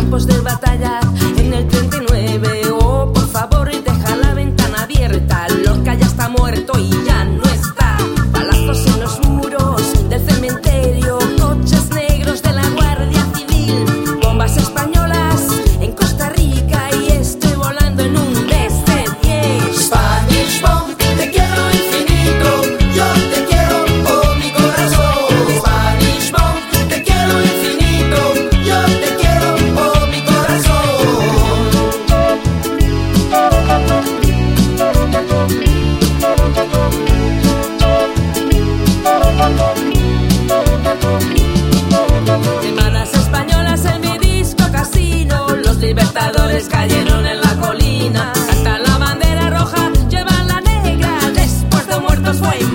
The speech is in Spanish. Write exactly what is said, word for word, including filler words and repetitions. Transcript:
campos de batalla en el treinta y nueve. Oh, por favor, deja la ventana abierta. Lorca ya está muerto y ya no está. Balazos en los muros del cementerio, coches negros de la Guardia Civil, bombas españolas en Costa Rica y estoy volando en un D C diez. Spanish Bomb, te quiero infinito, yo te quiero, oh mi corazón. Spanish Bomb, te quiero infinito, yo te quiero, oh mi corazón. Llamadas españolas en mi disco casino, los libertadores cayeron en la colina. Cantan la bandera roja, llevan la negra, después de muertos fue